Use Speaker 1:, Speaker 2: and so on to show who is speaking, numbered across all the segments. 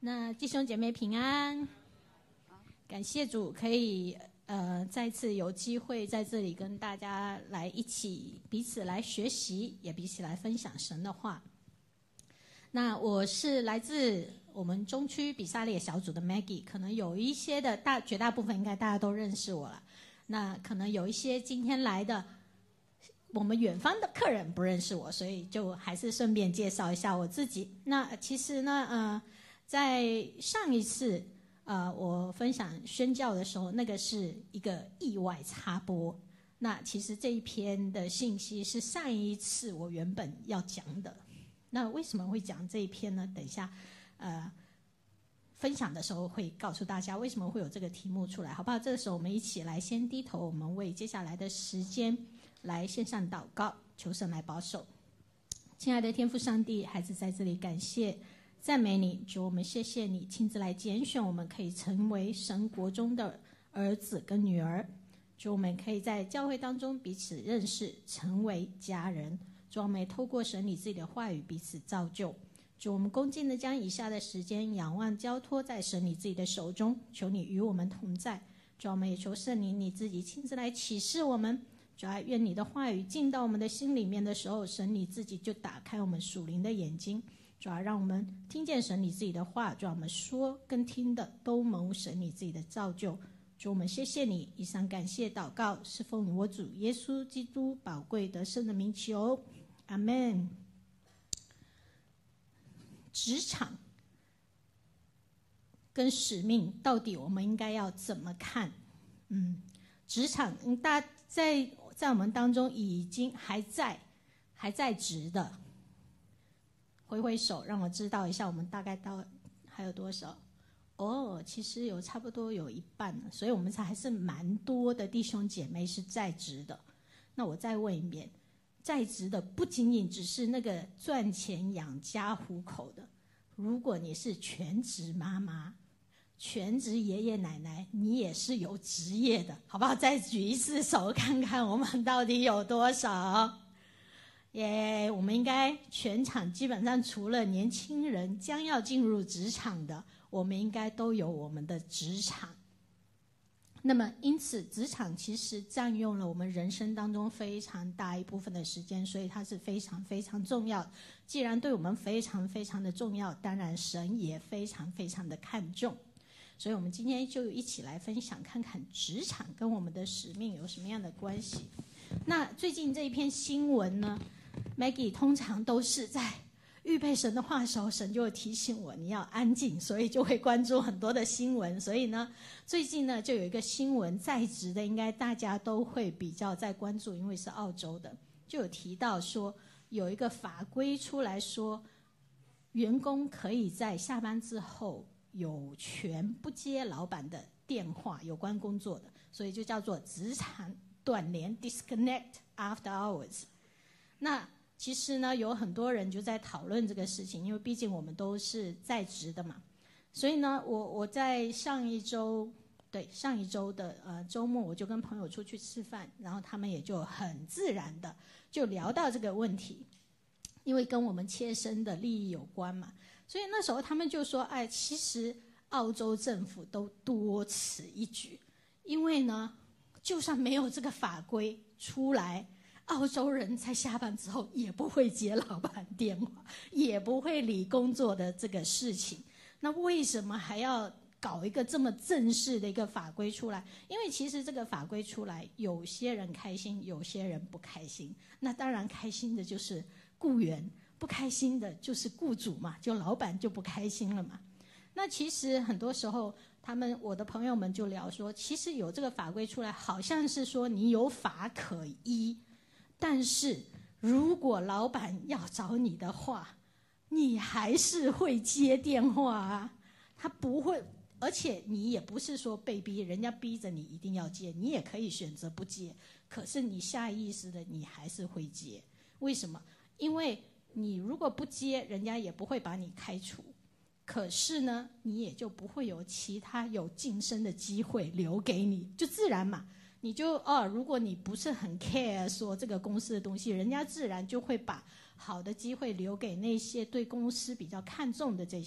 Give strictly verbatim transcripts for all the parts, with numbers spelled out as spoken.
Speaker 1: 那弟兄姐妹平安，感谢主可以呃再次有机会在这里跟大家来一起彼此来学习，也彼此来分享神的话。那我是来自我们中区比萨列小组的 Maggie， 可能有一些的大绝大部分应该大家都认识我了。那可能有一些今天来的我们远方的客人不认识我，所以就还是顺便介绍一下我自己。那其实呢，呃，在上一次呃我分享宣教的时候，那个是一个意外插播。那其实这一篇的信息是上一次我原本要讲的。那为什么会讲这一篇呢？等一下，呃，分享的时候会告诉大家为什么会有这个题目出来，好不好？这个时候我们一起来先低头，我们为接下来的时间来线上祷告，求神来保守。亲爱的天父上帝，孩子在这里感谢赞美你，主，我们谢谢你亲自来拣选我们，可以成为神国中的儿子跟女儿。主，我们可以在教会当中彼此认识，成为家人。主，我们也透过神你自己的话语彼此造就。主，我们恭敬的将以下的时间仰望交托在神你自己的手中，求你与我们同在。主，我们也求圣灵你自己亲自来启示我们。主啊，愿你的话语进到我们的心里面的时候，神你自己就打开我们属灵的眼睛。主啊，让我们听见神你自己的话。主啊，我们说跟听的都蒙神你自己的造就。主，我们谢谢你，以上感谢祷告是奉我主耶稣基督宝贵得胜的名求，阿们。职场跟使命到底我们应该要怎么看？嗯，职场大家在在我们当中已经还在还在职的，挥挥手让我知道一下，我们大概到还有多少？哦，其实有差不多有一半了，所以我们才还是蛮多的弟兄姐妹是在职的。那我再问一遍，在职的不仅仅只是那个赚钱养家糊口的，如果你是全职妈妈、全职爷爷奶奶，你也是有职业的，好不好？再举一次手看看我们到底有多少。耶、yeah, 我们应该全场基本上除了年轻人将要进入职场的，我们应该都有我们的职场。那么因此职场其实占用了我们人生当中非常大一部分的时间，所以它是非常非常重要。既然对我们非常非常的重要，当然神也非常非常的看重。所以我们今天就一起来分享看看职场跟我们的使命有什么样的关系。那最近这一篇新闻呢， Maggie 通常都是在预备神的话的时候，神就会提醒我你要安静，所以就会关注很多的新闻。所以呢，最近呢就有一个新闻，在职的应该大家都会比较在关注，因为是澳洲的，就有提到说有一个法规出来说，员工可以在下班之后有权不接老板的电话，有关工作的，所以就叫做职场断联 disconnect after hours。 那其实呢有很多人就在讨论这个事情，因为毕竟我们都是在职的嘛。所以呢我我在上一周对上一周的呃周末，我就跟朋友出去吃饭，然后他们也就很自然的就聊到这个问题，因为跟我们切身的利益有关嘛。所以那时候他们就说，哎，其实澳洲政府都多此一举，因为呢就算没有这个法规出来，澳洲人在下班之后也不会接老板电话，也不会理工作的这个事情。那为什么还要搞一个这么正式的一个法规出来？因为其实这个法规出来，有些人开心，有些人不开心。那当然开心的就是雇员，不开心的就是雇主嘛，就老板就不开心了嘛。那其实很多时候他们我的朋友们就聊说，其实有这个法规出来，好像是说你有法可依，但是如果老板要找你的话，你还是会接电话啊，他不会，而且你也不是说被逼，人家逼着你一定要接，你也可以选择不接，可是你下意识的你还是会接。为什么？因为你如果不接，人家也不会把你开除，可是呢你也就不会有其他有晋升的机会留给你，就自然嘛，你就哦，如果你不是很 care 说这个公司的东西，人家自然就会把好的机会留给那些对公司比较看重的这些，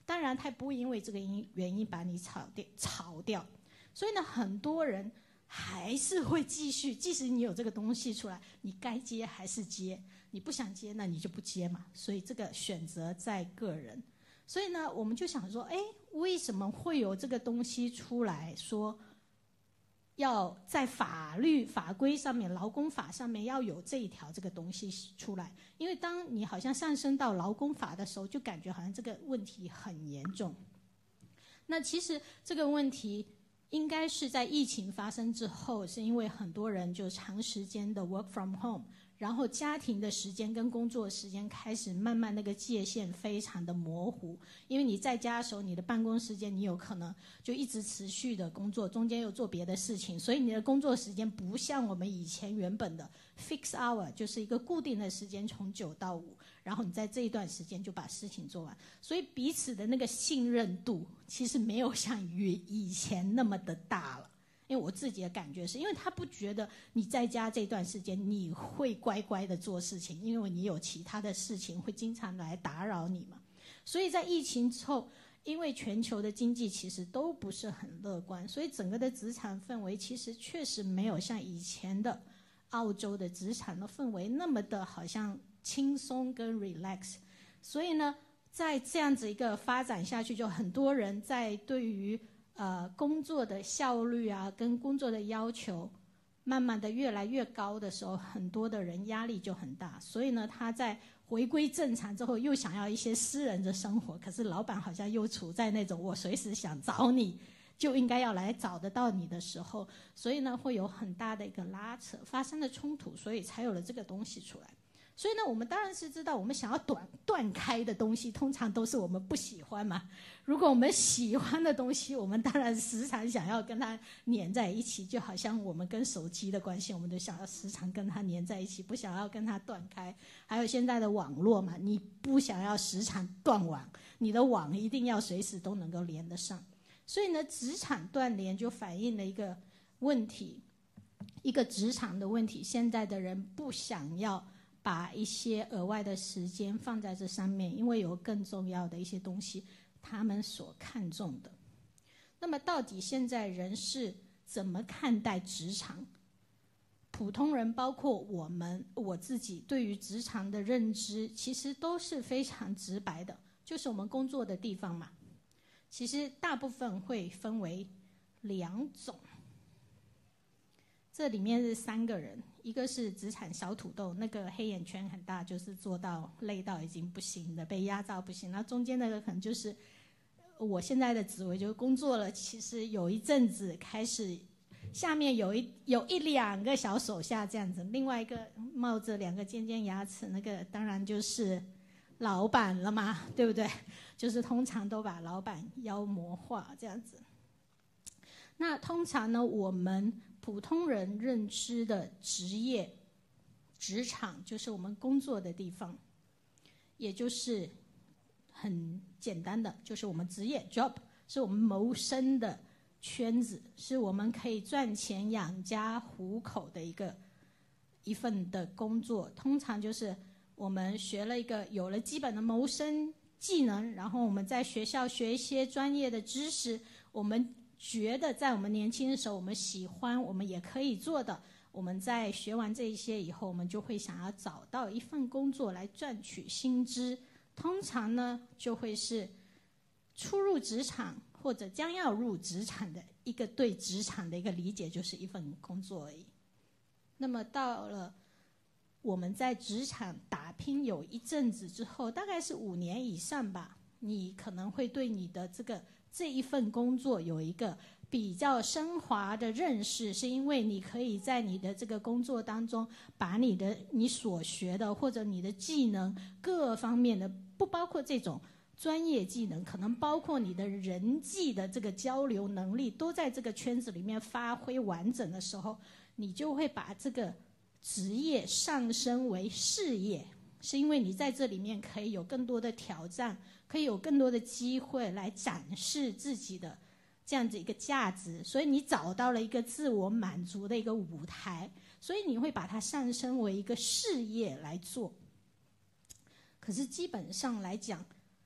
Speaker 1: 当然他不因为这个原因把你炒掉炒掉。所以呢，很多人还是会继续，即使你有这个东西出来，你该接还是接，你不想接那你就不接嘛。所以这个选择在个人。所以呢，我们就想说，哎，为什么会有这个东西出来说要在法律法规上面，劳工法上面要有这一条这个东西出来？因为当你好像上升到劳工法的时候，就感觉好像这个问题很严重。那其实这个问题应该是在疫情发生之后，是因为很多人就长时间的 work from home， 然后家庭的时间跟工作时间开始慢慢那个界限非常的模糊。因为你在家的时候，你的办公时间你有可能就一直持续的工作，中间又做别的事情，所以你的工作时间不像我们以前原本的 fix hour， 就是一个固定的时间从九到五，然后你在这一段时间就把事情做完，所以彼此的那个信任度其实没有像以前那么的大了。因为我自己的感觉是，因为他不觉得你在家这段时间你会乖乖的做事情，因为你有其他的事情会经常来打扰你嘛。所以在疫情之后，因为全球的经济其实都不是很乐观，所以整个的职场氛围其实确实没有像以前的澳洲的职场的氛围那么的好像轻松跟 relax。 所以呢，在这样子一个发展下去，就很多人在对于呃工作的效率啊跟工作的要求慢慢的越来越高的时候，很多的人压力就很大。所以呢，他在回归正常之后又想要一些私人的生活，可是老板好像又处在那种我随时想找你就应该要来找得到你的时候，所以呢会有很大的一个拉扯，发生了冲突，所以才有了这个东西出来。所以呢，我们当然是知道，我们想要断断开的东西，通常都是我们不喜欢嘛。如果我们喜欢的东西，我们当然时常想要跟它黏在一起，就好像我们跟手机的关系，我们都想要时常跟它黏在一起，不想要跟它断开。还有现在的网络嘛，你不想要时常断网，你的网一定要随时都能够连得上。所以呢，职场断联就反映了一个问题，一个职场的问题。现在的人不想要把一些额外的时间放在这上面，因为有更重要的一些东西他们所看重的。那么到底现在人是怎么看待职场？普通人包括我们我自己对于职场的认知其实都是非常直白的，就是我们工作的地方嘛。其实大部分会分为两种，这里面是三个人，一个是职场小土豆，那个黑眼圈很大，就是做到累到已经不行的，被压榨不行。那中间那个可能就是我现在的职位，就是工作了其实有一阵子开始下面有一有一两个小手下这样子，另外一个冒着两个尖尖牙齿，那个当然就是老板了嘛，对不对？就是通常都把老板妖魔化这样子。那通常呢，我们普通人认知的职业职场就是我们工作的地方，也就是很简单的，就是我们职业 job， 是我们谋生的圈子，是我们可以赚钱养家糊口的一个一份的工作。通常就是我们学了一个有了基本的谋生技能，然后我们在学校学一些专业的知识，我们觉得在我们年轻的时候我们喜欢我们也可以做的，我们在学完这一些以后，我们就会想要找到一份工作来赚取薪资。通常呢就会是初入职场或者将要入职场的一个对职场的一个理解，就是一份工作而已。那么到了我们在职场打拼有一阵子之后，大概是五年以上吧，你可能会对你的这个这一份工作有一个比较升华的认识，是因为你可以在你的这个工作当中，把你的你所学的或者你的技能各方面的，不包括这种专业技能，可能包括你的人际的这个交流能力，都在这个圈子里面发挥完整的时候，你就会把这个职业上升为事业，是因为你在这里面可以有更多的挑战，可以有更多的机会来展示自己的这样子一个价值，所以你找到了一个自我满足的一个舞台，所以你会把它上升为一个事业来做。可是基本上来讲，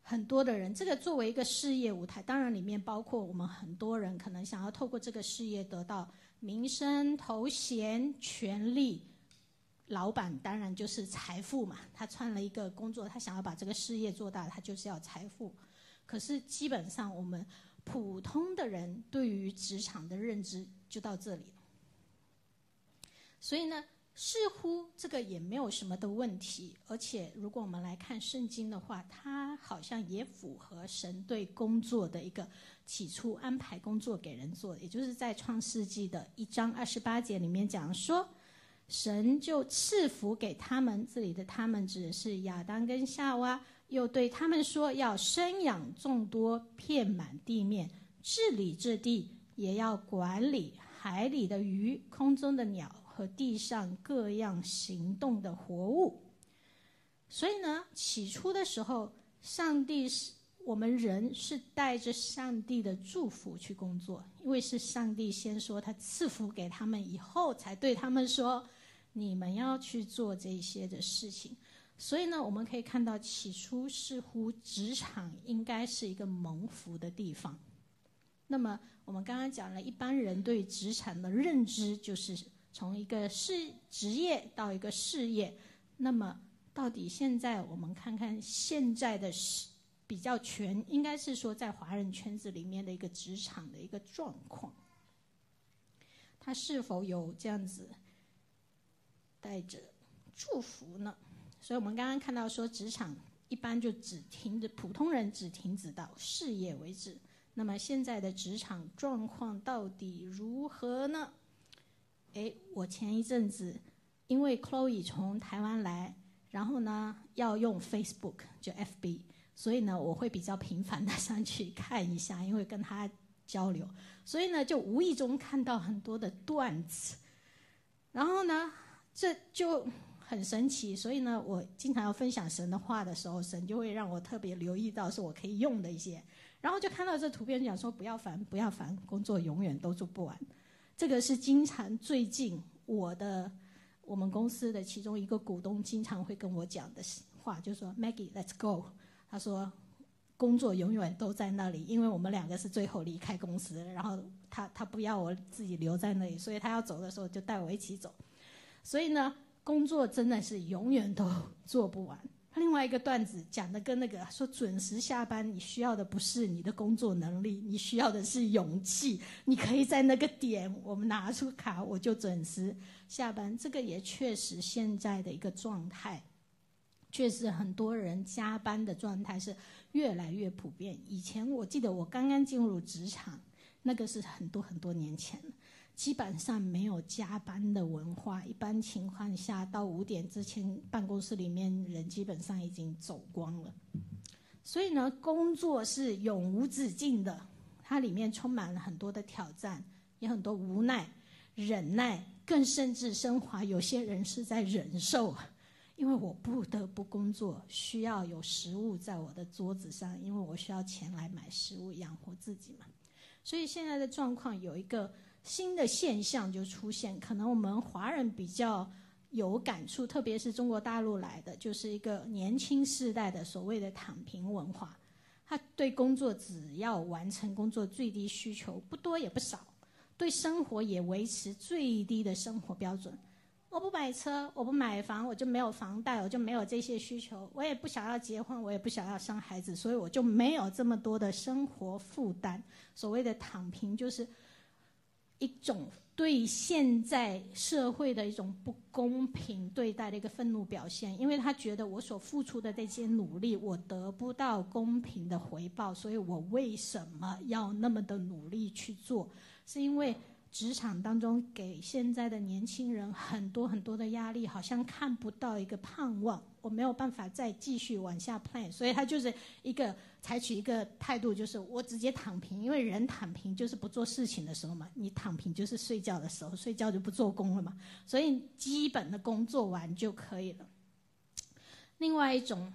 Speaker 1: 很多的人，这个作为一个事业舞台，当然里面包括我们很多人可能想要透过这个事业得到名声、头衔、权利。老板当然就是财富嘛，他穿了一个工作，他想要把这个事业做大，他就是要财富。可是基本上我们普通的人对于职场的认知就到这里了。所以呢，似乎这个也没有什么的问题，而且如果我们来看圣经的话，它好像也符合神对工作的一个起初安排工作给人做，也就是在创世纪的一章二十八节里面讲说，神就赐福给他们，这里的他们指的是亚当跟夏娃，又对他们说要生养众多，遍满地面，治理这地，也要管理海里的鱼，空中的鸟和地上各样行动的活物。所以呢，起初的时候，上帝是我们人是带着上帝的祝福去工作，因为是上帝先说他赐福给他们，以后才对他们说你们要去做这些的事情。所以呢，我们可以看到起初似乎职场应该是一个蒙福的地方。那么我们刚刚讲了，一般人对职场的认知就是从一个事职业到一个事业。那么到底现在我们看看现在的比较全，应该是说在华人圈子里面的一个职场的一个状况，它是否有这样子带着祝福呢？所以我们刚刚看到说，职场一般就只停止，普通人只停止到事业为止。那么现在的职场状况到底如何呢？诶，我前一阵子因为 Chloe 从台湾来，然后呢要用 Facebook 就 F B， 所以呢我会比较频繁的上去看一下，因为跟他交流，所以呢就无意中看到很多的段子，然后呢这就很神奇。所以呢我经常要分享神的话的时候，神就会让我特别留意到是我可以用的一些，然后就看到这图片讲说不要烦不要烦，工作永远都做不完。这个是经常最近我的我们公司的其中一个股东经常会跟我讲的话，就是说 Maggie let's go， 他说工作永远都在那里，因为我们两个是最后离开公司的，然后他他不要我自己留在那里，所以他要走的时候就带我一起走。所以呢工作真的是永远都做不完。另外一个段子讲的跟那个说准时下班，你需要的不是你的工作能力，你需要的是勇气。你可以在那个点我们拿出卡，我就准时下班。这个也确实现在的一个状态，确实很多人加班的状态是越来越普遍。以前我记得我刚刚进入职场，那个是很多很多年前了，基本上没有加班的文化，一般情况下到五点之前办公室里面人基本上已经走光了。所以呢工作是永无止境的，它里面充满了很多的挑战，也很多无奈、忍耐，更甚至升华，有些人是在忍受，因为我不得不工作，需要有食物在我的桌子上，因为我需要钱来买食物养活自己嘛。所以现在的状况有一个新的现象就出现，可能我们华人比较有感触，特别是中国大陆来的，就是一个年轻世代的所谓的躺平文化。他对工作只要完成工作最低需求，不多也不少，对生活也维持最低的生活标准。我不买车，我不买房，我就没有房贷，我就没有这些需求，我也不想要结婚，我也不想要生孩子，所以我就没有这么多的生活负担。所谓的躺平就是一种对现在社会的一种不公平对待的一个愤怒表现，因为他觉得我所付出的这些努力我得不到公平的回报，所以我为什么要那么的努力去做？是因为职场当中给现在的年轻人很多很多的压力，好像看不到一个盼望，我没有办法再继续往下 plan， 所以他就是一个采取一个态度，就是我直接躺平。因为人躺平就是不做事情的时候嘛，你躺平就是睡觉的时候，睡觉就不做工了嘛，所以基本的工做完就可以了。另外一种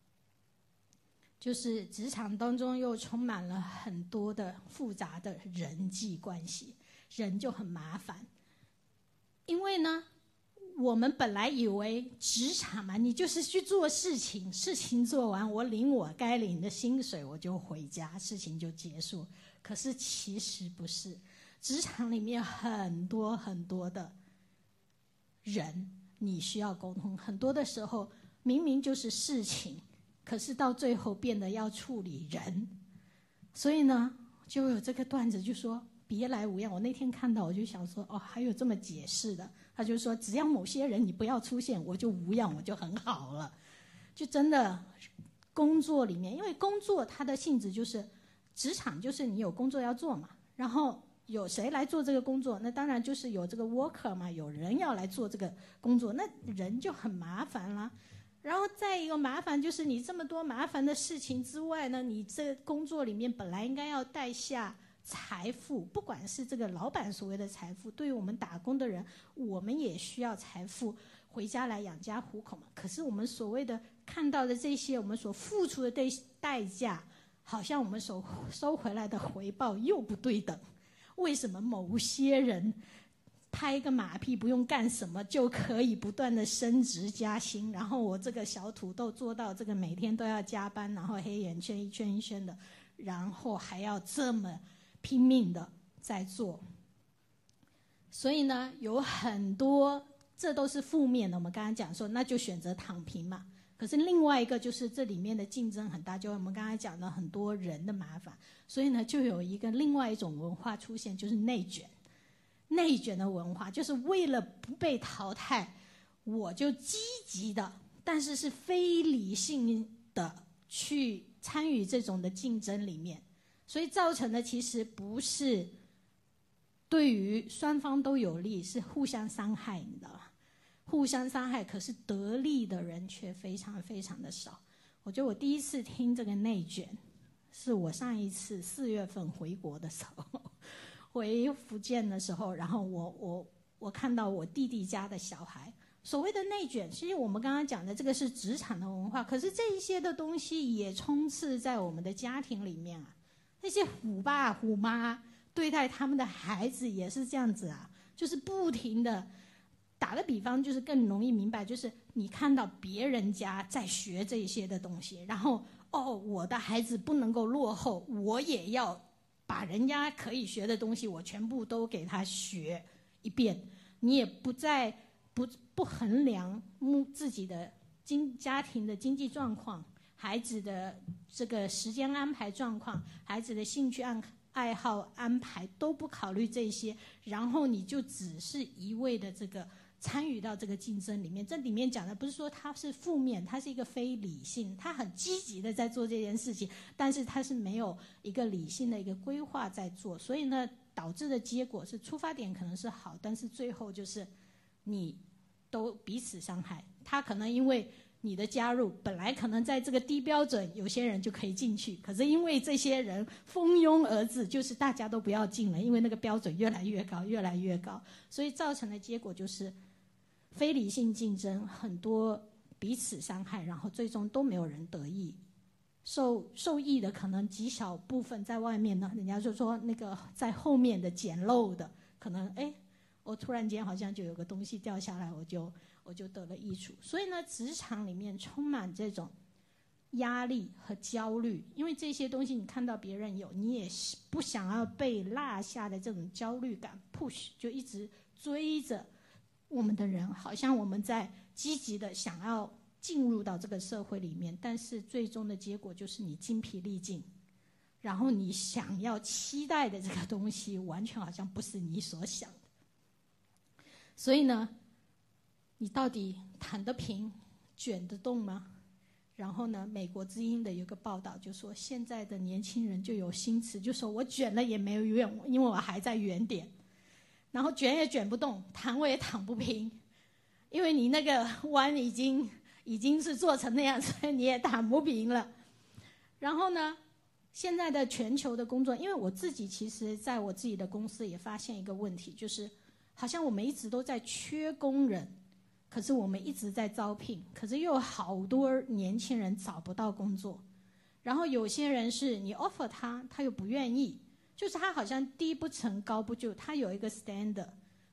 Speaker 1: 就是职场当中又充满了很多的复杂的人际关系，人就很麻烦。因为呢我们本来以为职场嘛，你就是去做事情，事情做完，我领我该领的薪水，我就回家，事情就结束。可是其实不是，职场里面很多很多的人，你需要沟通。很多的时候，明明就是事情，可是到最后变得要处理人。所以呢，就有这个段子，就说别来无恙。我那天看到，我就想说，哦，还有这么解释的。他就说，只要某些人你不要出现，我就无恙，我就很好了。就真的工作里面，因为工作它的性质就是职场，就是你有工作要做嘛，然后有谁来做这个工作，那当然就是有这个 worker 嘛，有人要来做这个工作，那人就很麻烦啦。然后再一个麻烦就是你这么多麻烦的事情之外呢，你这工作里面本来应该要带下财富，不管是这个老板所谓的财富，对于我们打工的人，我们也需要财富回家来养家糊口嘛。可是我们所谓的看到的这些，我们所付出的代代价，好像我们所收回来的回报又不对等。为什么某些人拍个马屁不用干什么就可以不断的升职加薪，然后我这个小土豆做到这个每天都要加班，然后黑眼圈一圈一圈的，然后还要这么拼命的在做。所以呢，有很多这都是负面的，我们刚刚讲说那就选择躺平嘛。可是另外一个就是这里面的竞争很大，就我们刚才讲的很多人的麻烦，所以呢就有一个另外一种文化出现，就是内卷。内卷的文化就是为了不被淘汰，我就积极的，但是是非理性的去参与这种的竞争里面，所以造成的其实不是对于双方都有利，是互相伤害，你知道吧？互相伤害，可是得利的人却非常非常的少。我觉得我第一次听这个内卷，是我上一次四月份回国的时候，回福建的时候，然后我我我看到我弟弟家的小孩，所谓的内卷，其实我们刚刚讲的这个是职场的文化，可是这一些的东西也充斥在我们的家庭里面啊。那些虎爸虎妈对待他们的孩子也是这样子啊，就是不停的。打个比方，就是更容易明白，就是你看到别人家在学这些的东西，然后哦，我的孩子不能够落后，我也要把人家可以学的东西，我全部都给他学一遍。你也不再不不衡量自己的经家庭的经济状况，孩子的这个时间安排状况，孩子的兴趣爱爱好安排都不考虑这些，然后你就只是一味的这个参与到这个竞争里面。这里面讲的不是说它是负面，它是一个非理性，它很积极的在做这件事情，但是它是没有一个理性的一个规划在做，所以呢导致的结果是出发点可能是好，但是最后就是你都彼此伤害。他可能因为你的加入，本来可能在这个低标准有些人就可以进去，可是因为这些人蜂拥而至，就是大家都不要进了，因为那个标准越来越高越来越高，所以造成的结果就是非理性竞争，很多彼此伤害，然后最终都没有人得益。受受益的可能极小部分在外面呢，人家就说那个在后面的捡漏的，可能哎，我突然间好像就有个东西掉下来，我就我就得了益处。所以呢，职场里面充满这种压力和焦虑，因为这些东西你看到别人有，你也不想要被落下的这种焦虑感 push， 就一直追着我们的人，好像我们在积极的想要进入到这个社会里面，但是最终的结果就是你精疲力尽，然后你想要期待的这个东西完全好像不是你所想的。所以呢，你到底躺得平卷得动吗？然后呢，美国之音的有个报道就说，现在的年轻人就有新词，就说我卷了也没有用，因为我还在原点，然后卷也卷不动，躺我也躺不平，因为你那个弯已经已经是做成那样，所以你也躺不平了。然后呢，现在的全球的工作，因为我自己其实在我自己的公司也发现一个问题，就是好像我们一直都在缺工人，可是我们一直在招聘，可是又有好多年轻人找不到工作。然后有些人是你 offer 他，他又不愿意，就是他好像低不成高不就，他有一个 standard，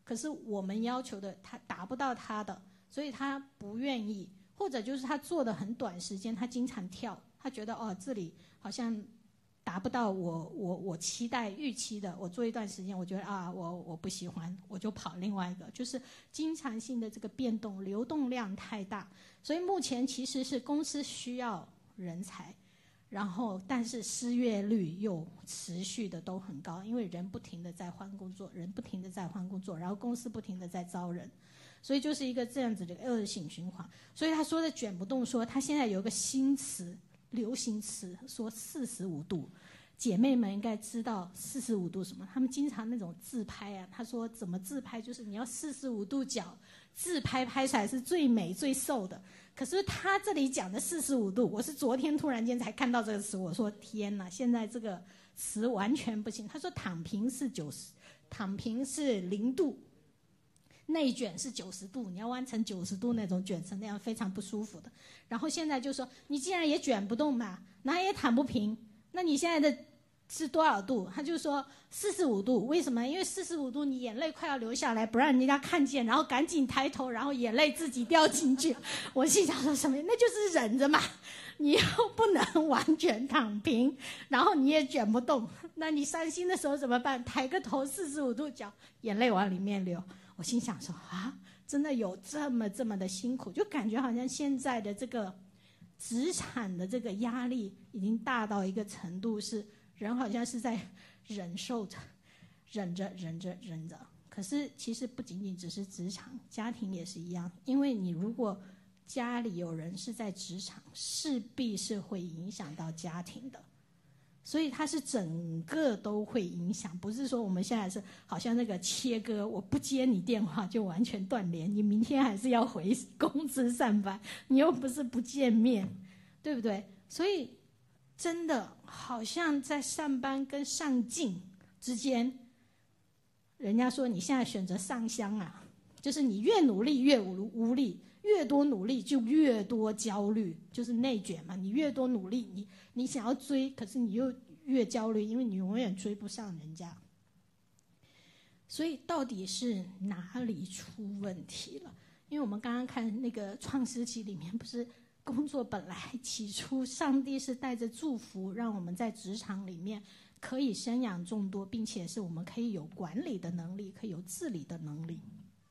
Speaker 1: 可是我们要求的他达不到他的，所以他不愿意，或者就是他做的很短时间，他经常跳，他觉得哦这里好像达不到我我我期待预期的，我做一段时间，我觉得啊我我不喜欢，我就跑另外一个，就是经常性的这个变动，流动量太大，所以目前其实是公司需要人才，然后但是失业率又持续的都很高，因为人不停的在换工作，人不停的在换工作，然后公司不停的在招人，所以就是一个这样子的恶性循环。所以他说的卷不动，说他现在有一个新词，流行词，说四十五度，姐妹们应该知道四十五度什么？他们经常那种自拍啊，他说怎么自拍，就是你要四十五度角自拍，拍出来是最美最瘦的。可是他这里讲的四十五度，我是昨天突然间才看到这个词，我说天哪，现在这个词完全不行。他说躺平是九十，躺平是零度。内卷是九十度，你要弯成九十度那种卷成那样非常不舒服的。然后现在就说你既然也卷不动嘛，哪也躺不平，那你现在的是多少度？他就说四十五度。为什么？因为四十五度你眼泪快要流下来，不让人家看见，然后赶紧抬头，然后眼泪自己掉进去。我心想说什么？那就是忍着嘛，你又不能完全躺平，然后你也卷不动，那你伤心的时候怎么办？抬个头四十五度角，眼泪往里面流。我心想说啊，真的有这么这么的辛苦，就感觉好像现在的这个职场的这个压力已经大到一个程度，是人好像是在忍受着，忍着忍着忍着。可是其实不仅仅只是职场，家庭也是一样，因为你如果家里有人是在职场，势必是会影响到家庭的。所以它是整个都会影响，不是说我们现在是好像那个切割，我不接你电话就完全断联，你明天还是要回公司上班，你又不是不见面，对不对？所以真的好像在上班跟上进之间，人家说你现在选择上香啊，就是你越努力越无无力，越多努力就越多焦虑，就是内卷嘛。你越多努力，你你想要追，可是你又越焦虑，因为你永远追不上人家。所以到底是哪里出问题了？因为我们刚刚看那个创世纪里面，不是工作本来起初上帝是带着祝福，让我们在职场里面可以生养众多，并且是我们可以有管理的能力，可以有治理的能力。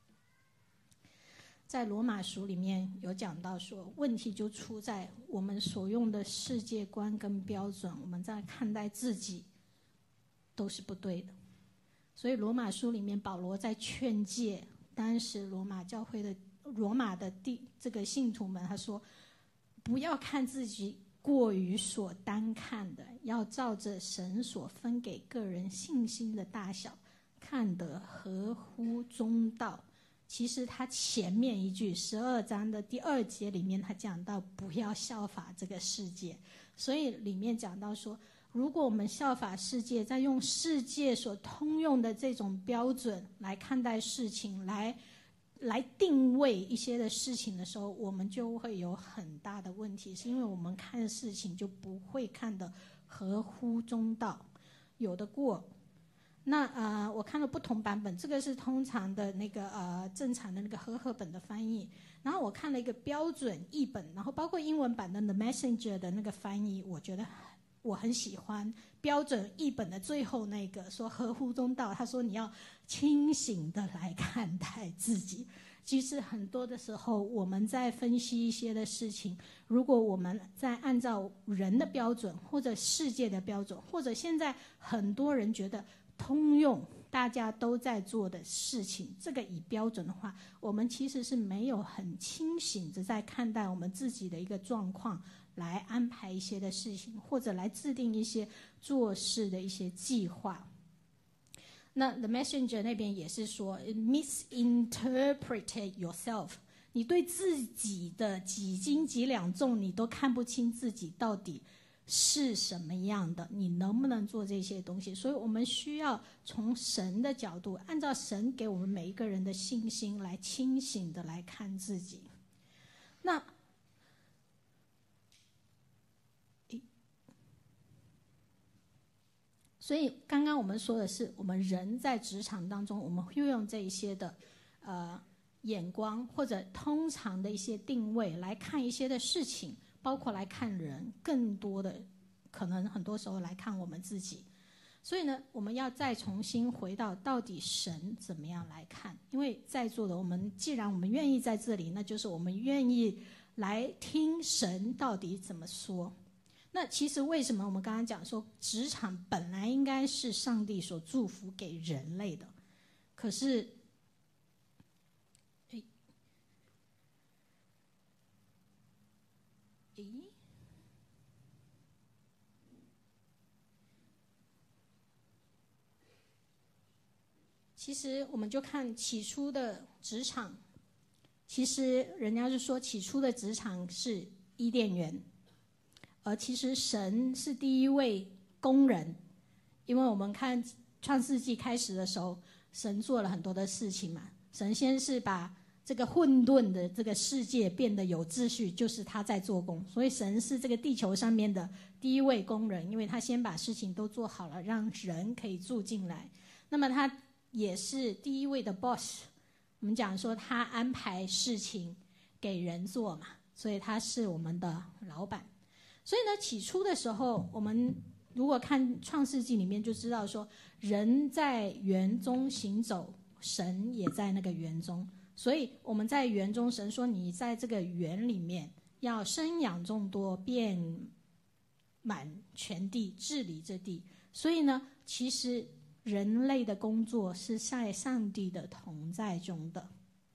Speaker 1: 在罗马书里面有讲到说，问题就出在我们所用的世界观跟标准，我们在看待自己都是不对的。所以罗马书里面保罗在劝诫当时罗马教会的罗马的地这个信徒们，他说不要看自己过于所单看的，要照着神所分给个人信心的大小，看得合乎中道。其实他前面一句十二章的第二节里面，他讲到不要效法这个世界，所以里面讲到说，如果我们效法世界，在用世界所通用的这种标准来看待事情，来来定位一些的事情的时候，我们就会有很大的问题，是因为我们看事情就不会看得合乎中道，有的过。那呃，我看了不同版本，这个是通常的那个呃正常的那个和合本的翻译，然后我看了一个标准译本，然后包括英文版的 The Messenger 的那个翻译，我觉得我很喜欢。标准译本的最后那个说合乎中道，他说你要清醒的来看待自己。其实很多的时候我们在分析一些的事情，如果我们在按照人的标准或者世界的标准，或者现在很多人觉得通用大家都在做的事情，这个以标准的话，我们其实是没有很清醒的在看待我们自己的一个状况，来安排一些的事情，或者来制定一些做事的一些计划。那 The Messenger 那边也是说 misinterpret yourself， 你对自己的几斤几两重你都看不清自己到底是什么样的，你能不能做这些东西？所以我们需要从神的角度，按照神给我们每一个人的信心来清醒的来看自己。那所以刚刚我们说的是，我们人在职场当中，我们会用这一些的呃眼光，或者通常的一些定位来看一些的事情，包括来看人，更多的可能很多时候来看我们自己。所以呢，我们要再重新回到到底神怎么样来看？因为在座的我们，既然我们愿意在这里，那就是我们愿意来听神到底怎么说。那其实为什么我们刚刚讲说，职场本来应该是上帝所祝福给人类的，可是，诶，诶。其实我们就看起初的职场，其实人家是说起初的职场是伊甸园，而其实神是第一位工人。因为我们看创世纪开始的时候，神做了很多的事情嘛。神先是把这个混沌的这个世界变得有秩序，就是他在做工。所以神是这个地球上面的第一位工人，因为他先把事情都做好了，让人可以住进来。那么他也是第一位的 boss， 我们讲说他安排事情给人做嘛，所以他是我们的老板。所以呢，起初的时候，我们如果看创世纪里面就知道说，人在园中行走，神也在那个园中。所以我们在园中，神说你在这个园里面要生养众多，遍满全地，治理这地。所以呢，其实人类的工作是在上帝的同在中的。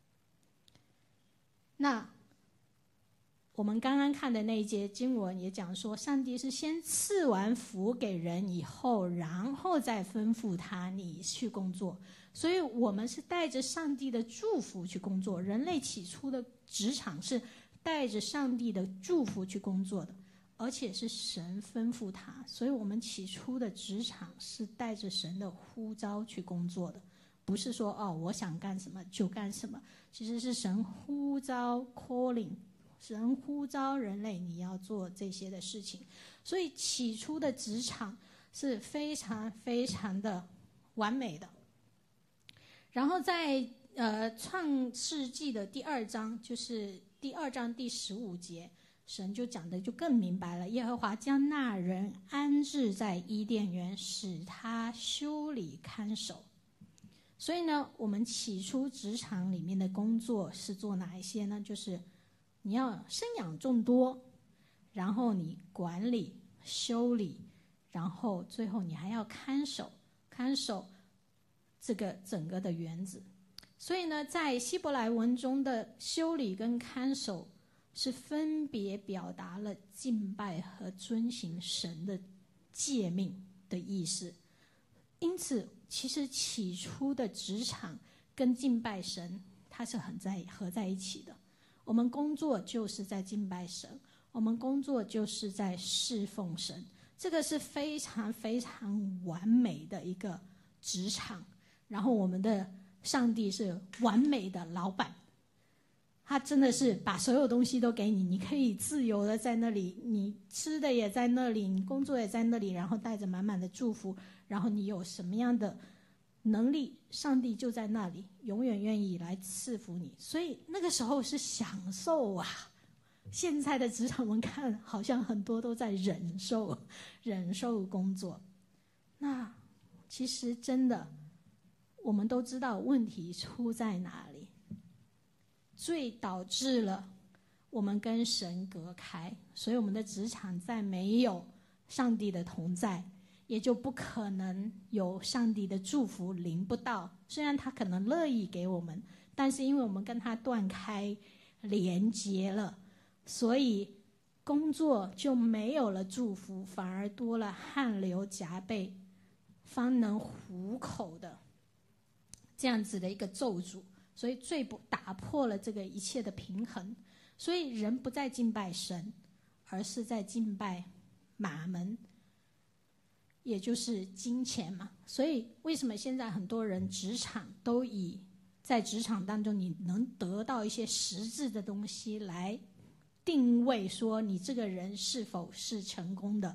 Speaker 1: 那我们刚刚看的那一节经文也讲说，上帝是先赐完福给人以后，然后再吩咐他你去工作。所以我们是带着上帝的祝福去工作。人类起初的职场是带着上帝的祝福去工作的，而且是神吩咐他。所以我们起初的职场是带着神的呼召去工作的，不是说哦我想干什么就干什么。其实是神呼召 calling， 神呼召人类你要做这些的事情。所以起初的职场是非常非常的完美的。然后在呃创世纪的第二章，就是第二章第十五节，神就讲的就更明白了。耶和华将那人安置在伊甸园，使他修理看守。所以呢，我们起初职场里面的工作是做哪一些呢？就是你要生养众多，然后你管理、修理，然后最后你还要看守，看守这个整个的园子。所以呢，在希伯来文中的修理跟看守是分别表达了敬拜和遵行神的诫命的意思。因此其实起初的职场跟敬拜神它是很在合在一起的。我们工作就是在敬拜神，我们工作就是在侍奉神，这个是非常非常完美的一个职场。然后我们的上帝是完美的老板，他真的是把所有东西都给你，你可以自由的在那里，你吃的也在那里，你工作也在那里，然后带着满满的祝福，然后你有什么样的能力，上帝就在那里永远愿意来赐福你。所以那个时候是享受啊。现在的职场我们看好像很多都在忍受忍受工作。那其实真的我们都知道问题出在哪里，罪导致了我们跟神隔开，所以我们的职场在没有上帝的同在，也就不可能有上帝的祝福临不到。虽然他可能乐意给我们，但是因为我们跟他断开连结了，所以工作就没有了祝福，反而多了汗流浃背方能糊口的这样子的一个咒诅。所以罪不打破了这个一切的平衡，所以人不再敬拜神，而是在敬拜马门，也就是金钱嘛。所以为什么现在很多人职场都以在职场当中你能得到一些实质的东西来定位说你这个人是否是成功的，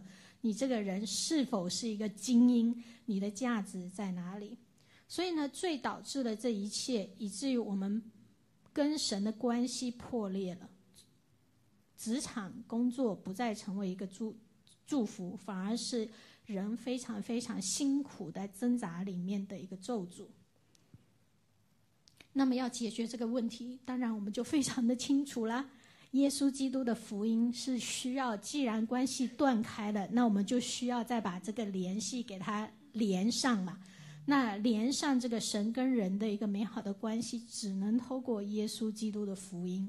Speaker 1: 你这个人是否是一个精英，你的价值在哪里。所以呢，最导致了这一切，以至于我们跟神的关系破裂了，职场工作不再成为一个祝祝福，反而是人非常非常辛苦在挣扎里面的一个咒诅。那么要解决这个问题，当然我们就非常的清楚啦，耶稣基督的福音是需要，既然关系断开了，那我们就需要再把这个联系给它连上嘛。那连上这个神跟人的一个美好的关系，只能透过耶稣基督的福音。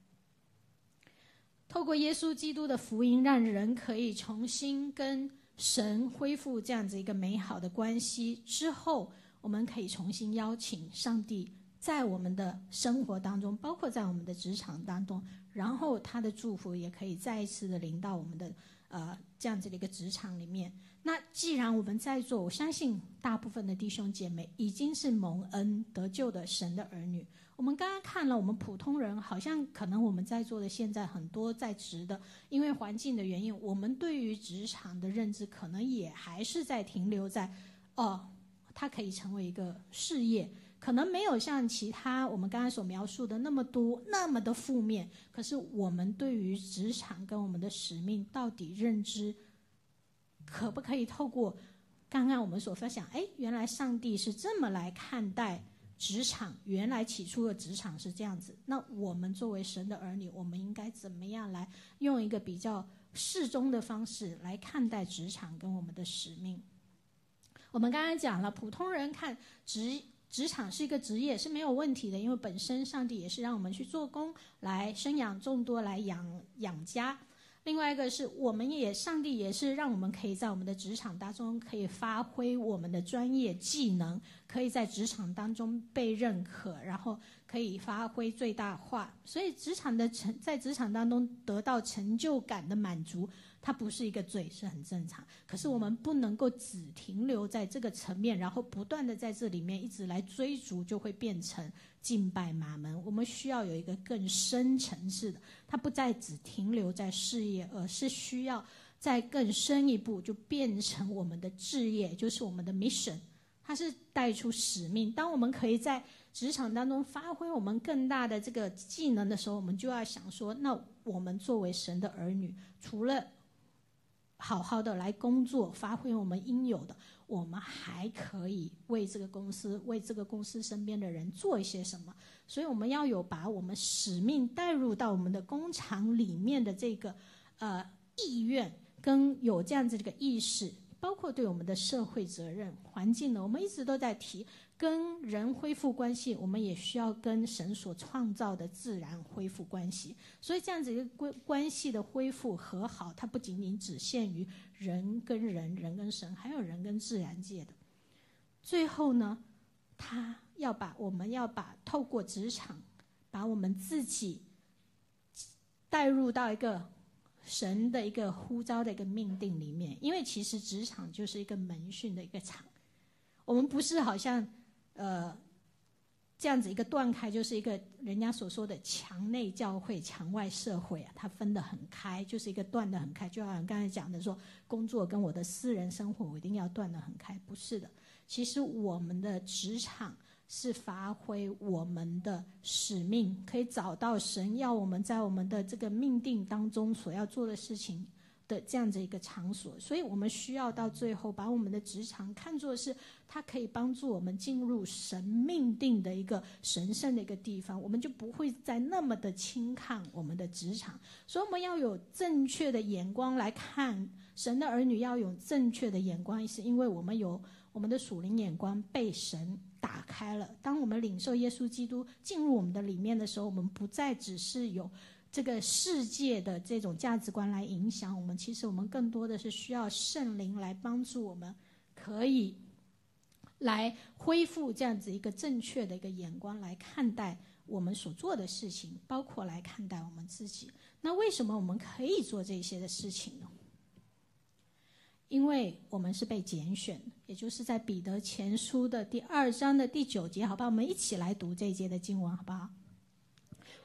Speaker 1: 透过耶稣基督的福音，让人可以重新跟神恢复这样子一个美好的关系之后，我们可以重新邀请上帝在我们的生活当中，包括在我们的职场当中，然后他的祝福也可以再一次的临到我们的呃这样子的一个职场里面。那既然我们在座，我相信大部分的弟兄姐妹已经是蒙恩得救的神的儿女。我们刚刚看了，我们普通人好像可能我们在座的现在很多在职的，因为环境的原因，我们对于职场的认知可能也还是在停留在哦，它可以成为一个事业，可能没有像其他我们刚才所描述的那么多那么的负面。可是我们对于职场跟我们的使命到底认知可不可以透过刚刚我们所分享，哎，原来上帝是这么来看待职场，原来起初的职场是这样子，那我们作为神的儿女，我们应该怎么样来用一个比较适中的方式来看待职场跟我们的使命。我们刚才讲了，普通人看职职场是一个职业是没有问题的，因为本身上帝也是让我们去做工，来生养众多，来养养家。另外一个是我们也上帝也是让我们可以在我们的职场当中可以发挥我们的专业技能，可以在职场当中被认可，然后可以发挥最大化。所以职场的成在职场当中得到成就感的满足，它不是一个罪，是很正常。可是我们不能够只停留在这个层面，然后不断的在这里面一直来追逐，就会变成敬拜马门。我们需要有一个更深层次的，它不再只停留在事业，而是需要再更深一步，就变成我们的志业，就是我们的 mission， 它是带出使命。当我们可以在职场当中发挥我们更大的这个技能的时候，我们就要想说，那我们作为神的儿女，除了好好的来工作，发挥我们应有的，我们还可以为这个公司，为这个公司身边的人做一些什么。所以我们要有把我们使命带入到我们的工厂里面的这个呃意愿，跟有这样子的一个意识，包括对我们的社会责任、环境呢，我们一直都在提，跟人恢复关系，我们也需要跟神所创造的自然恢复关系。所以这样子一个关系的恢复和好，它不仅仅只限于人跟人、人跟神，还有人跟自然界的。最后呢，他要把我们要把透过职场，把我们自己带入到一个神的一个呼召的一个命定里面。因为其实职场就是一个门训的一个场，我们不是好像呃这样子一个断开，就是一个人家所说的墙内教会墙外社会啊，它分得很开，就是一个断得很开。就好像刚才讲的说，工作跟我的私人生活我一定要断得很开，不是的。其实我们的职场是发挥我们的使命，可以找到神要我们在我们的这个命定当中所要做的事情的这样子一个场所。所以我们需要到最后把我们的职场看作是它可以帮助我们进入神命定的一个神圣的一个地方，我们就不会再那么的轻看我们的职场。所以我们要有正确的眼光来看，神的儿女要有正确的眼光，是因为我们有我们的属灵眼光被神打开了。当我们领受耶稣基督进入我们的里面的时候，我们不再只是有这个世界的这种价值观来影响我们，其实我们更多的是需要圣灵来帮助我们，可以来恢复这样子一个正确的一个眼光来看待我们所做的事情，包括来看待我们自己。那为什么我们可以做这些的事情呢？因为我们是被拣选，也就是在彼得前书的第二章的第九节，好吧，我们一起来读这一节的经文，好不好？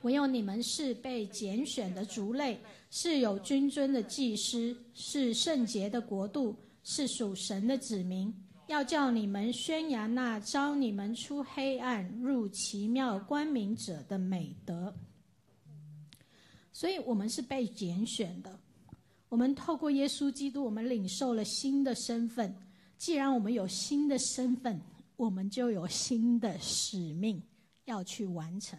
Speaker 1: 唯有你们是被拣选的族类，是有君尊的祭司，是圣洁的国度，是属神的子民，要叫你们宣扬那召你们出黑暗入奇妙光明者的美德。所以我们是被拣选的，我们透过耶稣基督，我们领受了新的身份。既然我们有新的身份，我们就有新的使命要去完成。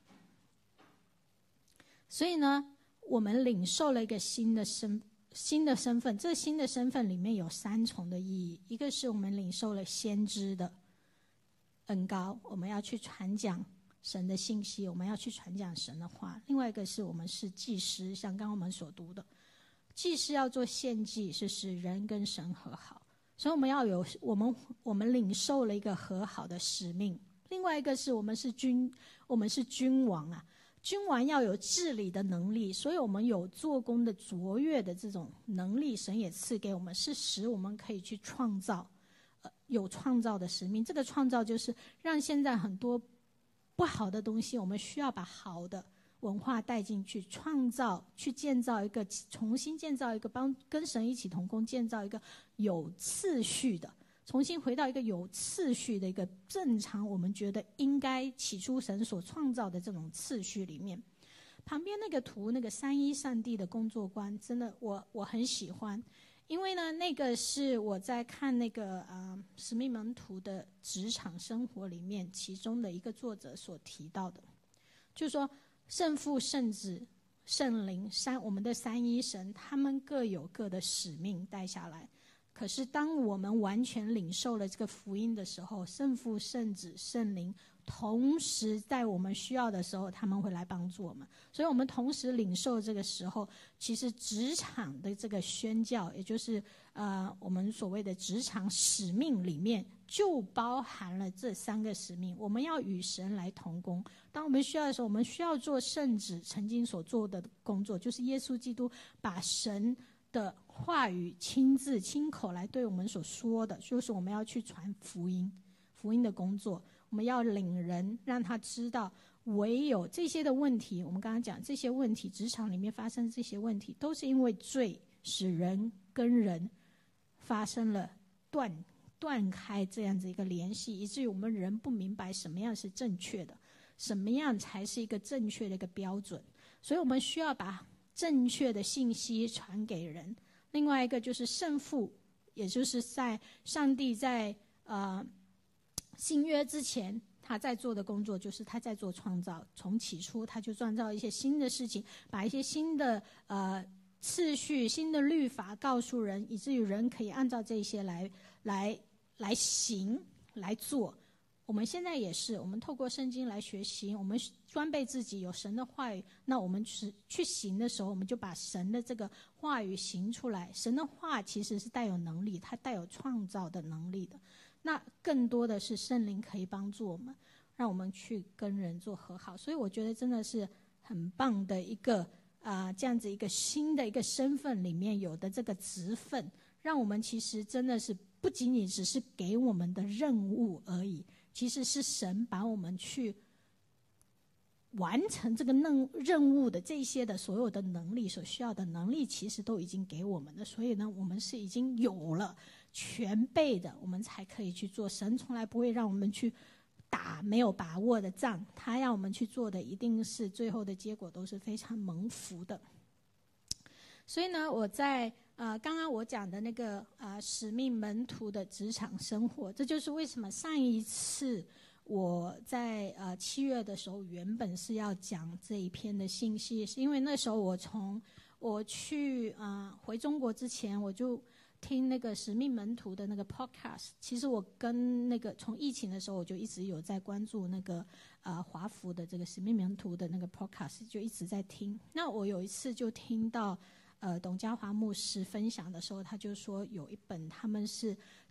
Speaker 1: 所以呢，我们领受了一个新的身新的身份。这新的身份里面有三重的意义：一个是我们领受了先知的恩膏，我们要去传讲神的信息，我们要去传讲神的话；另外一个是我们是祭司，像刚刚我们所读的，祭司要做献祭，是使人跟神和好。所以我们要有我们我们领受了一个和好的使命。另外一个是我们是君，我们是君王啊。君王要有治理的能力，所以我们有做工的卓越的这种能力，神也赐给我们，是使我们可以去创造，呃，有创造的使命。这个创造就是让现在很多不好的东西，我们需要把好的文化带进去，创造，去建造一个，重新建造一个，帮跟神一起同工，建造一个有次序的。重新回到一个有次序的一个正常，我们觉得应该起初神所创造的这种次序里面。旁边那个图，那个三一上帝的工作观，真的我我很喜欢，因为呢，那个是我在看那个呃使命门徒的职场生活里面，其中的一个作者所提到的，就是说圣父、圣子、圣灵三我们的三一神，他们各有各的使命带下来。可是当我们完全领受了这个福音的时候，圣父、圣子、圣灵同时在我们需要的时候，他们会来帮助我们。所以我们同时领受这个时候，其实职场的这个宣教，也就是呃我们所谓的职场使命里面，就包含了这三个使命。我们要与神来同工，当我们需要的时候，我们需要做圣子曾经所做的工作，就是耶稣基督把神的话语亲自亲口来对我们所说的，就是我们要去传福音，福音的工作，我们要领人，让他知道唯有这些的问题，我们刚刚讲这些问题，职场里面发生这些问题，都是因为罪使人跟人发生了断断开这样子一个联系，以至于我们人不明白什么样是正确的，什么样才是一个正确的一个标准。所以我们需要把正确的信息传给人。另外一个就是圣父，也就是在上帝在呃新约之前他在做的工作，就是他在做创造。从起初他就创造一些新的事情，把一些新的呃次序、新的律法告诉人，以至于人可以按照这些来来来行来做。我们现在也是，我们透过圣经来学习，我们装备自己有神的话语，那我们去去行的时候，我们就把神的这个话语行出来。神的话其实是带有能力，它带有创造的能力的。那更多的是圣灵可以帮助我们，让我们去跟人做和好。所以我觉得真的是很棒的一个啊、呃，这样子一个新的一个身份里面有的这个职分，让我们其实真的是不仅仅只是给我们的任务而已。其实是神把我们去完成这个任任务的这些的所有的能力，所需要的能力，其实都已经给我们的。所以呢，我们是已经有了全备的，我们才可以去做。神从来不会让我们去打没有把握的仗，他要我们去做的，一定是最后的结果都是非常蒙福的。所以呢，我在呃刚刚我讲的那个呃使命门徒的职场生活，这就是为什么上一次我在呃七月的时候原本是要讲这一篇的信息，是因为那时候我从我去啊、呃、回中国之前，我就听那个使命门徒的那个 podcast。其实我跟那个从疫情的时候，我就一直有在关注那个呃华福的这个使命门徒的那个 podcast， 就一直在听。那我有一次就听到呃，董家华牧师分享的时候，他就说有一本他们是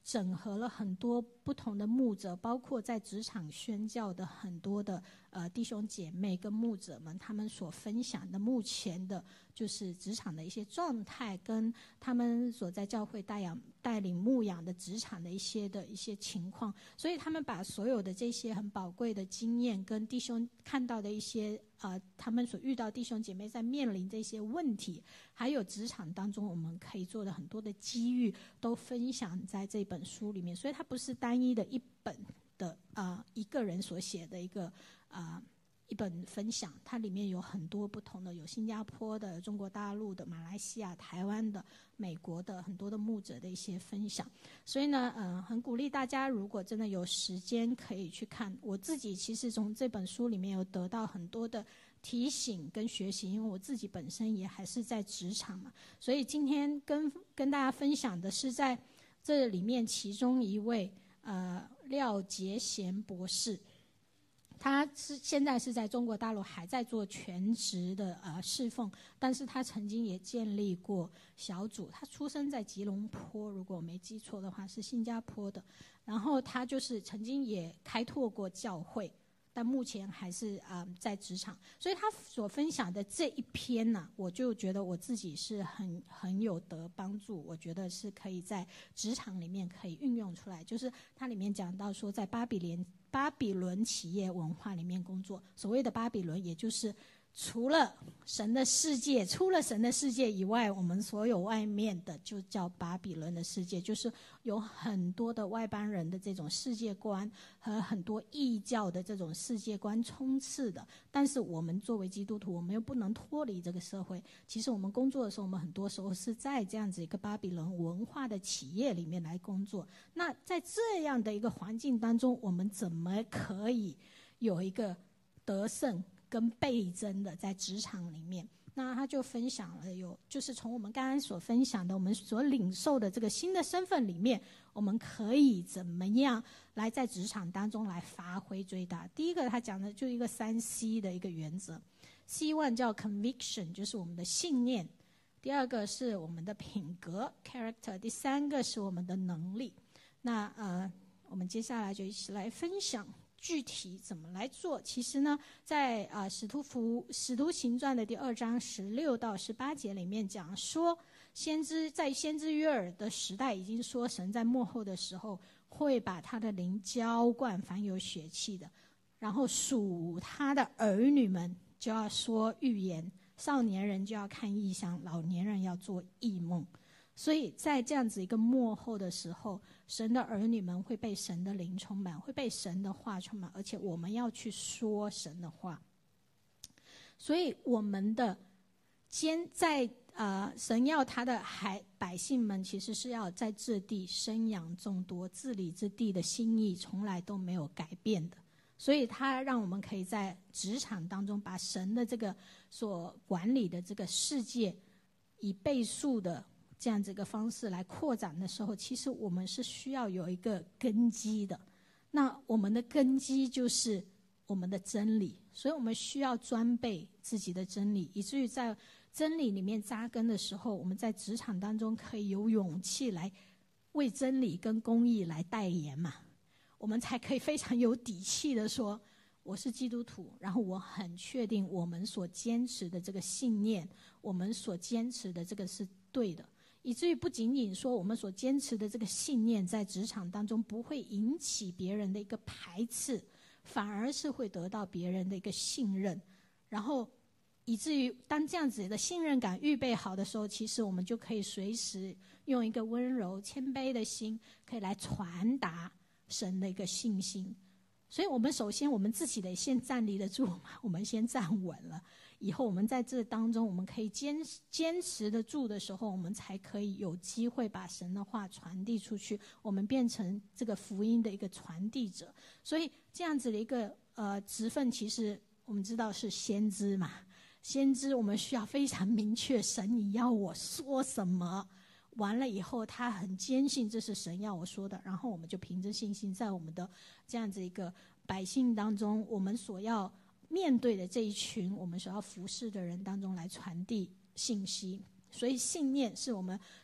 Speaker 1: 整合了很多不同的牧者，包括在职场宣教的很多的呃弟兄姐妹跟牧者们，他们所分享的目前的就是职场的一些状态，跟他们所在教会带养带领牧养的职场的一些的一些情况，所以他们把所有的这些很宝贵的经验跟弟兄看到的一些呃他们所遇到弟兄姐妹在面临这些问题，还有职场当中我们可以做的很多的机遇，都分享在这本书里面。所以它不是单一的一本的啊、呃、一个人所写的一个啊、呃、一本分享，它里面有很多不同的，有新加坡的、中国大陆的、马来西亚、台湾的、美国的很多的牧者的一些分享。所以呢，嗯、呃，很鼓励大家，如果真的有时间可以去看。我自己其实从这本书里面有得到很多的提醒跟学习，因为我自己本身也还是在职场嘛，所以今天跟跟大家分享的是在这里面其中一位呃廖杰贤博士。他是现在是在中国大陆还在做全职的呃侍奉，但是他曾经也建立过小组。他出生在吉隆坡，如果我没记错的话是新加坡的。然后他就是曾经也开拓过教会，但目前还是啊、呃、在职场。所以他所分享的这一篇呢、啊，我就觉得我自己是很很有得帮助，我觉得是可以在职场里面可以运用出来。就是它里面讲到说，在巴比伦巴比伦企业文化里面工作，所谓的巴比伦，也就是除了神的世界，除了神的世界以外，我们所有外面的就叫巴比伦的世界，就是有很多的外邦人的这种世界观和很多异教的这种世界观充斥的。但是我们作为基督徒，我们又不能脱离这个社会。其实我们工作的时候，我们很多时候是在这样子一个巴比伦文化的企业里面来工作。那在这样的一个环境当中，我们怎么可以有一个得胜跟倍增的在职场里面？那他就分享了有，就是从我们刚刚所分享的，我们所领受的这个新的身份里面，我们可以怎么样来在职场当中来发挥最大。第一个他讲的就一个三 C 的一个原则， C 一 叫 conviction， 就是我们的信念；第二个是我们的品格 character； 第三个是我们的能力。那呃，我们接下来就一起来分享具体怎么来做。其实呢，在啊、呃《使徒服使徒行传》的第二章十六到十八节里面讲说，先知在先知约珥的时代已经说，神在末后的时候会把他的灵浇灌凡有血气的，然后属他的儿女们就要说预言，少年人就要看异象，老年人要做异梦。所以在这样子一个末后的时候，神的儿女们会被神的灵充满，会被神的话充满，而且我们要去说神的话。所以我们的坚在呃，神要他的孩百姓们其实是要在这地生养众多，治理这地的心意从来都没有改变的。所以他让我们可以在职场当中把神的这个所管理的这个世界以倍数的这样子一个方式来扩展的时候，其实我们是需要有一个根基的。那我们的根基就是我们的真理，所以我们需要专备自己的真理，以至于在真理里面扎根的时候，我们在职场当中可以有勇气来为真理跟公义来代言嘛，我们才可以非常有底气的说，我是基督徒，然后我很确定我们所坚持的这个信念，我们所坚持的这个是对的，以至于不仅仅说我们所坚持的这个信念在职场当中不会引起别人的一个排斥，反而是会得到别人的一个信任，然后以至于当这样子的信任感预备好的时候，其实我们就可以随时用一个温柔谦卑的心可以来传达神的一个信心。所以我们首先我们自己得先站立得住嘛，我们先站稳了，以后我们在这当中我们可以坚坚持得住的时候，我们才可以有机会把神的话传递出去，我们变成这个福音的一个传递者。所以这样子的一个呃职分，其实我们知道是先知嘛，先知我们需要非常明确神你要我说什么，完了以后他很坚信这是神要我说的，然后我们就凭着信心在我们的这样子一个百姓当中，我们所要面对的这一群我们所要服侍的人当中来传递信息。所以信念是我们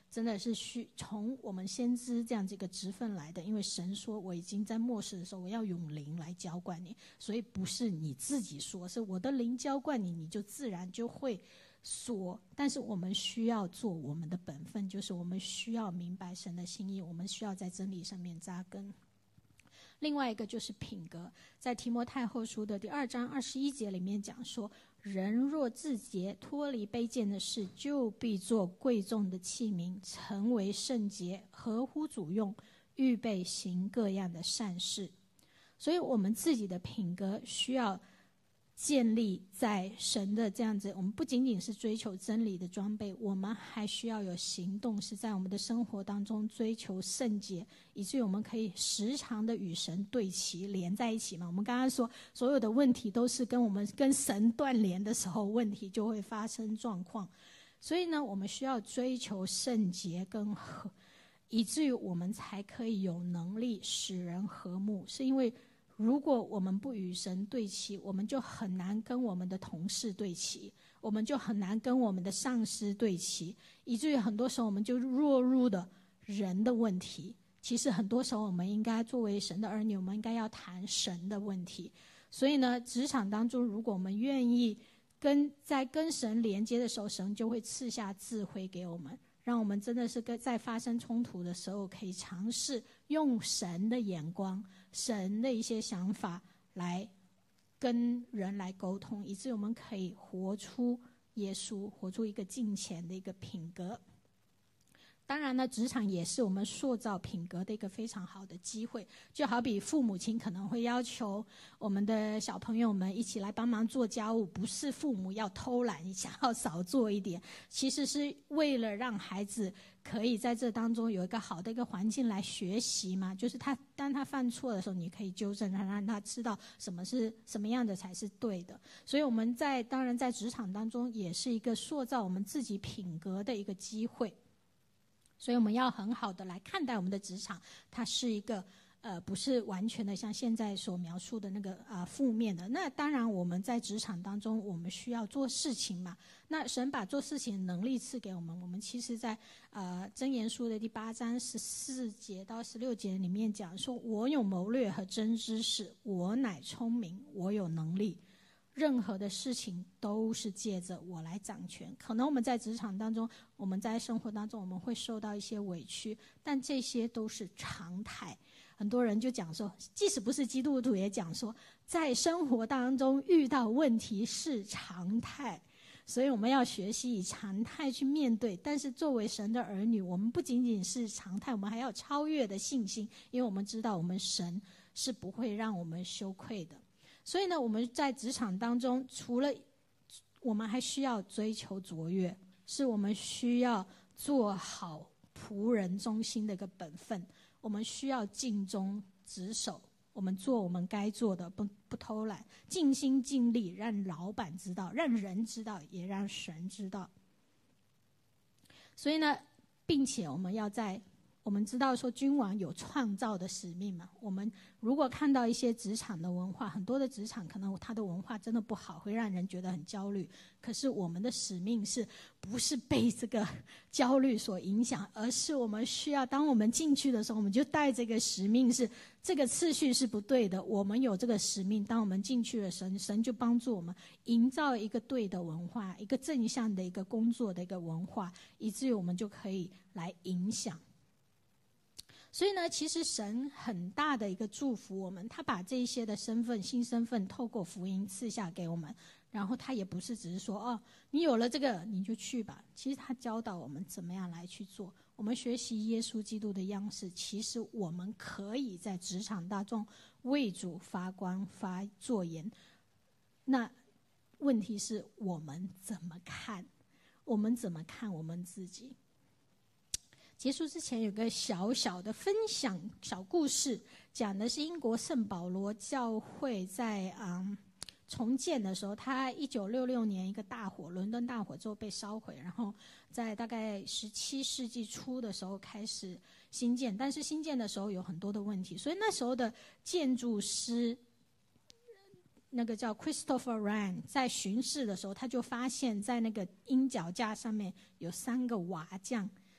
Speaker 1: 真的是需从我们先知这样这个职分来的，因为神说我已经在末世的时候我要用灵来浇灌你，所以不是你自己说，是我的灵浇灌你，你就自然就会说。但是我们需要做我们的本分，就是我们需要明白神的心意，我们需要在真理上面扎根。另外一个就是品格，在提摩太后书的第二章二十一节里面讲说，人若自洁，脱离卑贱的事，就必做贵重的器皿，成为圣洁，合乎主用，预备行各样的善事。所以我们自己的品格需要建立在神的这样子，我们不仅仅是追求真理的装备，我们还需要有行动，是在我们的生活当中追求圣洁，以至于我们可以时常的与神对齐，连在一起嘛。我们刚刚说所有的问题都是跟我们跟神断联的时候，问题就会发生状况。所以呢，我们需要追求圣洁跟和，以至于我们才可以有能力使人和睦。是因为如果我们不与神对齐，我们就很难跟我们的同事对齐，我们就很难跟我们的上司对齐，以至于很多时候我们就落入的人的问题。其实很多时候我们应该作为神的儿女，我们应该要谈神的问题。所以呢，职场当中如果我们愿意跟在跟神连接的时候，神就会赐下智慧给我们，让我们真的是跟在发生冲突的时候，可以尝试用神的眼光、神的一些想法来跟人来沟通，以致我们可以活出耶稣，活出一个敬虔的一个品格。当然呢，职场也是我们塑造品格的一个非常好的机会。就好比父母亲可能会要求我们的小朋友们一起来帮忙做家务，不是父母要偷懒想要少做一点，其实是为了让孩子可以在这当中有一个好的一个环境来学习嘛。就是他当他犯错的时候，你可以纠正他，让他知道什么是什么样的才是对的。所以我们在当然在职场当中也是一个塑造我们自己品格的一个机会。所以我们要很好的来看待我们的职场，它是一个呃不是完全的像现在所描述的那个啊、呃、负面的。那当然我们在职场当中，我们需要做事情嘛。那神把做事情的能力赐给我们，我们其实在呃箴言书的第八章十四节到十六节里面讲说，我有谋略和真知识，我乃聪明，我有能力。任何的事情都是借着我来掌权。可能我们在职场当中，我们在生活当中，我们会受到一些委屈，但这些都是常态。很多人就讲说，即使不是基督徒也讲说，在生活当中遇到问题是常态。所以我们要学习以常态去面对。但是作为神的儿女，我们不仅仅是常态，我们还要超越的信心，因为我们知道我们神是不会让我们羞愧的。所以呢，我们在职场当中，除了我们还需要追求卓越，是我们需要做好仆人中心的一个本分。我们需要尽忠职守，我们做我们该做的，不不偷懒，尽心尽力，让老板知道，让人知道，也让神知道。所以呢，并且我们要在我们知道说君王有创造的使命嘛。我们如果看到一些职场的文化，很多的职场可能它的文化真的不好，会让人觉得很焦虑。可是我们的使命是不是被这个焦虑所影响，而是我们需要当我们进去的时候，我们就带这个使命，是这个次序是不对的，我们有这个使命，当我们进去了，神神就帮助我们营造一个对的文化，一个正向的一个工作的一个文化，以至于我们就可以来影响。所以呢，其实神很大的一个祝福我们，他把这一些的身份、新身份透过福音赐下给我们，然后他也不是只是说哦，你有了这个你就去吧。其实他教导我们怎么样来去做。我们学习耶稣基督的样式，其实我们可以在职场当中为主发光发作言。那问题是我们怎么看？我们怎么看我们自己？结束之前有个小小的分享小故事，讲的是英国圣保罗教会在嗯重建的时候，他一九六六年一个大火，伦敦大火之后被烧毁，然后在大概十七世纪初的时候开始新建，但是新建的时候有很多的问题，所以那时候的建筑师那个叫 Christopher Wren 在巡视的时候，他就发现在那个鹰脚架上面有三个瓦匠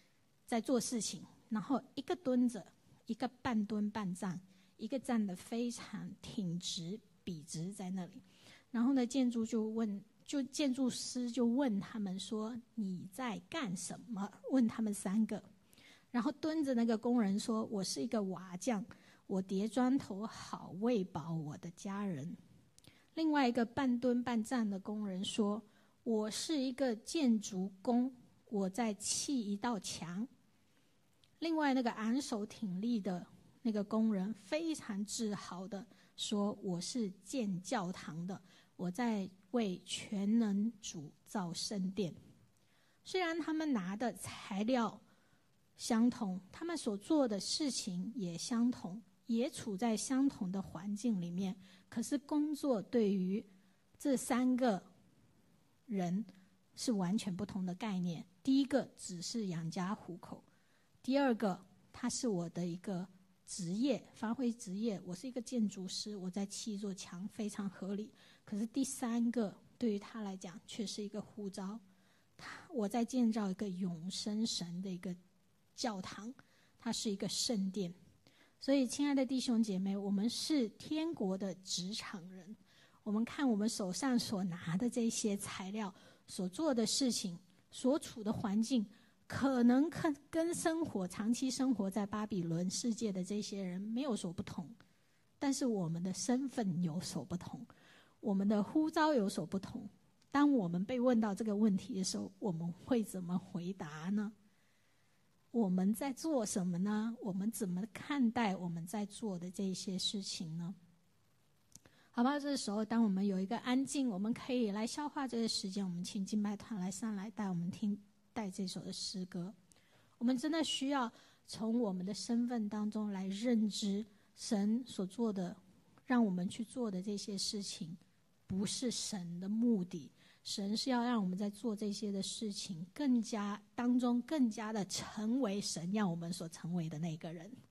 Speaker 1: 在做事情，然后一个蹲着，一个半蹲半站，一个站得非常挺直笔直在那里。然后呢，建筑就问，就建筑师就问他们说：“你在干什么？”问他们三个。然后蹲着那个工人说：“我是一个瓦匠，我叠砖头好喂饱我的家人。”另外一个半蹲半站的工人说：“我是一个建筑工，我在砌一道墙。”另外那个昂首挺立的那个工人非常自豪的说：“我是建教堂的，我在为全能主造圣殿。”虽然他们拿的材料相同，他们所做的事情也相同，也处在相同的环境里面，可是工作对于这三个人是完全不同的概念。第一个只是养家糊口，第二个他是我的一个职业，发挥职业，我是一个建筑师，我在砌一座墙，非常合理。可是第三个对于他来讲却是一个呼召，他我在建造一个永生神的一个教堂，它是一个圣殿。所以亲爱的弟兄姐妹，我们是天国的职场人，我们看我们手上所拿的这些材料，所做的事情，所处的环境，可能跟生活长期生活在巴比伦世界的这些人没有所不同，但是我们的身份有所不同，我们的呼召有所不同。当我们被问到这个问题的时候，我们会怎么回答呢？我们在做什么呢？我们怎么看待我们在做的这些事情呢？好吧，这时候当我们有一个安静，我们可以来消化这个时间，我们请敬拜团来上来带我们听带这首的诗歌。我们真的需要从我们的身份当中来认知神所做的，让我们去做的这些事情不是神的目的，神是要让我们在做这些的事情更加当中更加的成为神要我们所成为的那个人。